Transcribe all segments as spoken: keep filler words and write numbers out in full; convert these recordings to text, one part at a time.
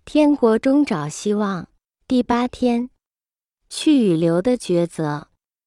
天国中找希望，第八天，去与留的抉择。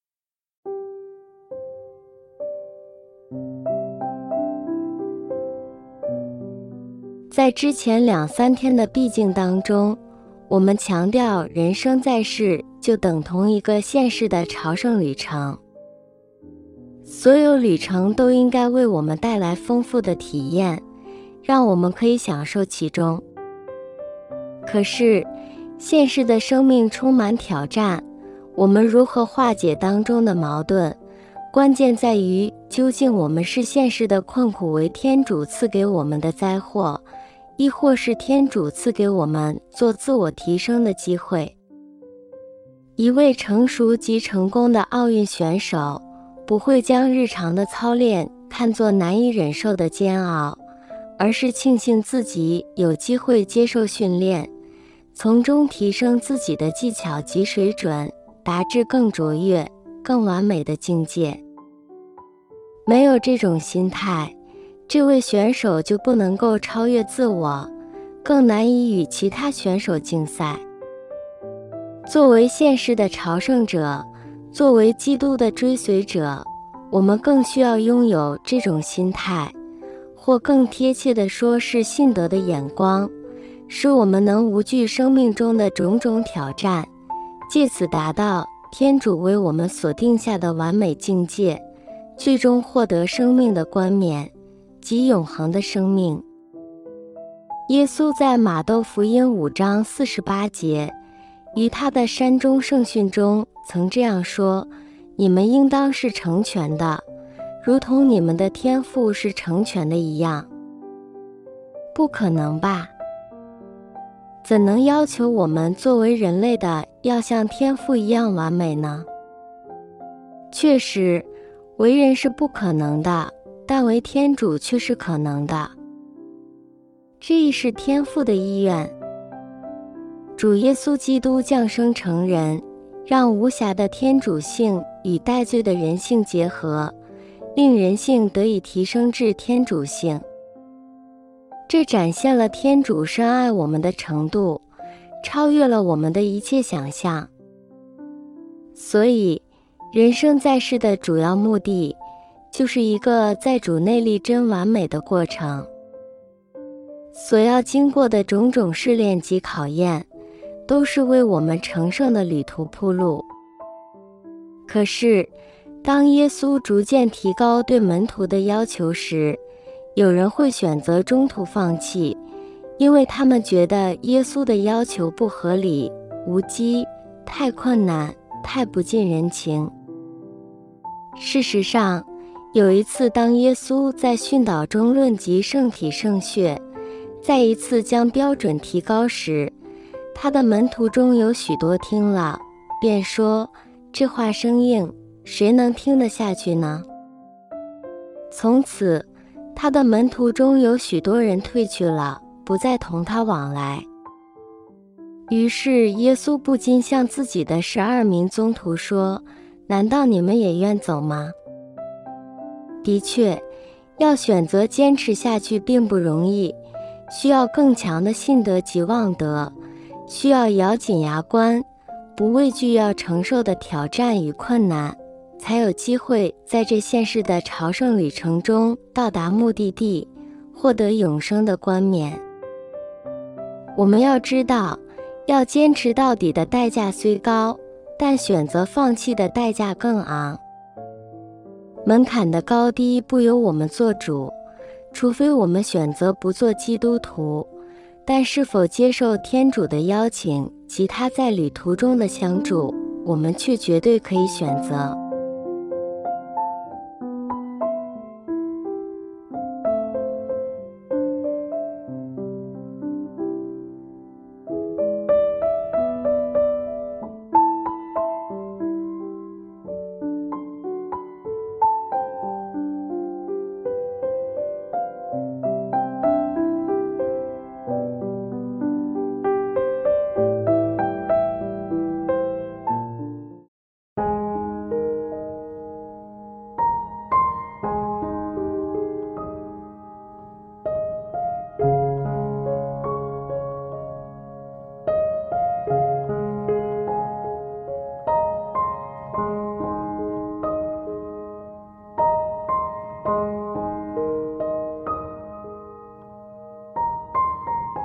在之前两三天的闭境当中，我们强调人生在世就等同一个现世的朝圣旅程，所有旅程都应该为我们带来丰富的体验，让我们可以享受其中。可是，现实的生命充满挑战，我们如何化解当中的矛盾？关键在于，究竟我们是现实的困苦为天主赐给我们的灾祸，亦或是天主赐给我们做自我提升的机会？一位成熟及成功的奥运选手，不会将日常的操练看作难以忍受的煎熬，而是庆幸自己有机会接受训练，从中提升自己的技巧及水准，达至更卓越、更完美的境界。没有这种心态，这位选手就不能够超越自我，更难以与其他选手竞赛。作为现实的朝圣者，作为基督的追随者，我们更需要拥有这种心态，或更贴切地说是信德的眼光，使我们能无惧生命中的种种挑战，借此达到天主为我们所定下的完美境界，最终获得生命的冠冕及永恒的生命。耶稣在马窦福音五章四十八节，于他的山中圣训中曾这样说：你们应当是成全的，如同你们的天父是成全的一样。不可能吧？怎能要求我们作为人类的要像天父一样完美呢？确实，为人是不可能的，但为天主却是可能的。这亦是天父的意愿。主耶稣基督降生成人，让无瑕的天主性与带罪的人性结合，令人性得以提升至天主性。这展现了天主深爱我们的程度，超越了我们的一切想象。所以，人生在世的主要目的，就是一个在主内力真完美的过程。所要经过的种种试炼及考验，都是为我们成圣的旅途铺路。可是，当耶稣逐渐提高对门徒的要求时，有人会选择中途放弃，因为他们觉得耶稣的要求不合理、无稽、太困难、太不近人情。事实上，有一次当耶稣在训导中论及圣体圣血，再一次将标准提高时，他的门徒中有许多听了，便说：这话生硬，谁能听得下去呢？从此，他的门徒中有许多人退去了，不再同他往来。于是耶稣不禁向自己的十二名宗徒说：难道你们也愿走吗？的确，要选择坚持下去并不容易，需要更强的信德及望德，需要咬紧牙关，不畏惧要承受的挑战与困难，才有机会在这现世的朝圣旅程中到达目的地，获得永生的冠冕。我们要知道，要坚持到底的代价虽高，但选择放弃的代价更昂。门槛的高低不由我们做主，除非我们选择不做基督徒，但是否接受天主的邀请及他在旅途中的相助，我们却绝对可以选择。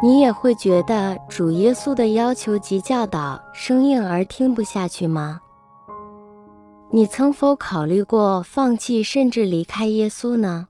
你也会觉得主耶稣的要求及教导生硬而听不下去吗？你曾否考虑过放弃甚至离开耶稣呢？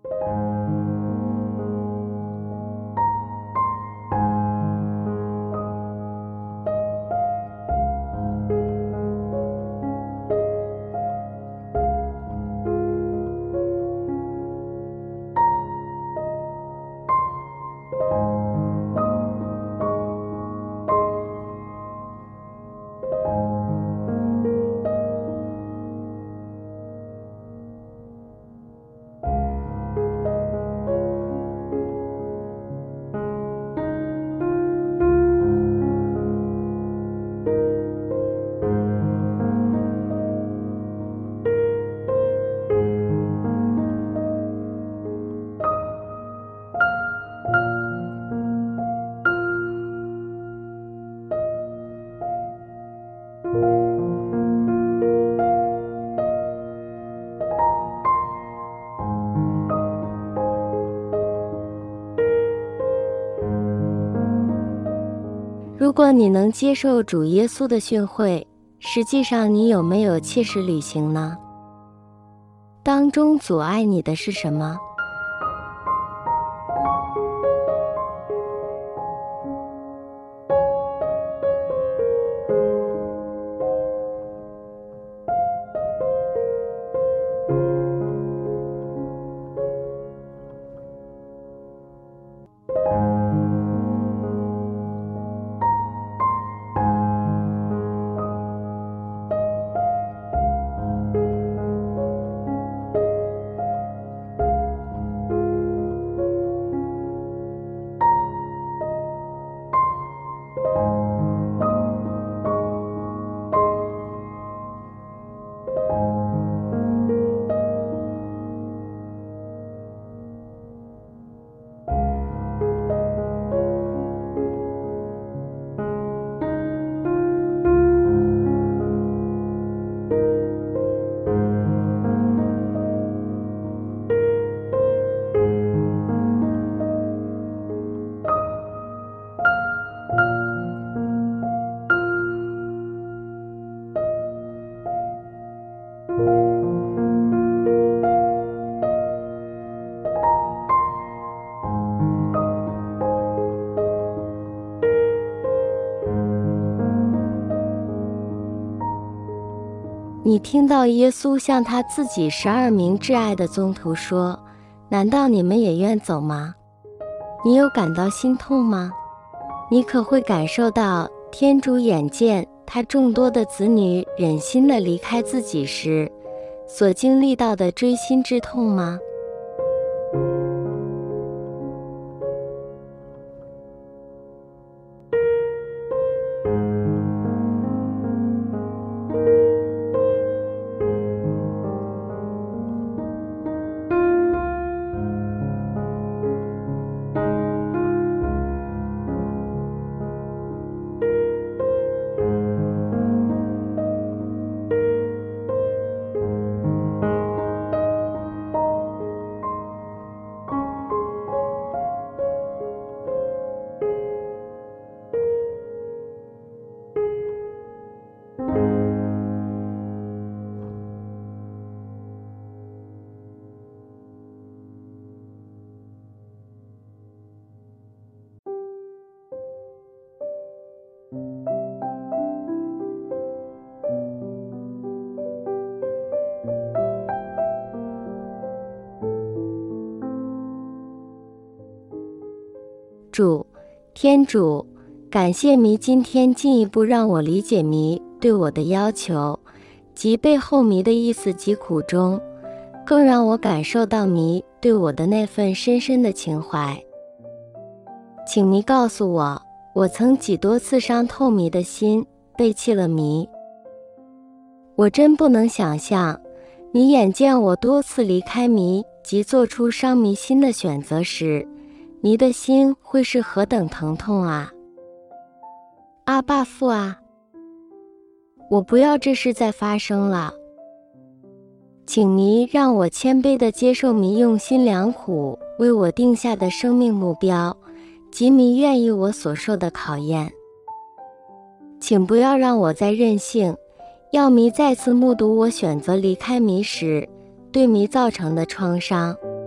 如果你能接受主耶稣的训诲，实际上你有没有切实履行呢？当中阻碍你的是什么？你听到耶稣向他自己十二名挚爱的宗徒说，难道你们也愿走吗？你有感到心痛吗？你可会感受到天主眼见他众多的子女忍心地离开自己时所经历到的锥心之痛吗？主，天主，感谢弥今天进一步让我理解弥对我的要求及背后弥的意思及苦衷，更让我感受到弥对我的那份深深的情怀。请弥告诉我，我曾几多次伤透弥的心，背弃了弥。我真不能想象，你眼见我多次离开弥及做出伤弥心的选择时，弥的心会是何等疼痛啊！阿爸父啊，我不要这事再发生了。请弥让我谦卑地接受弥用心良苦为我定下的生命目标， 吉米愿意我所受的考验。请不要让我再任性，要迷再次目睹我选择离开迷时对迷造成的创伤。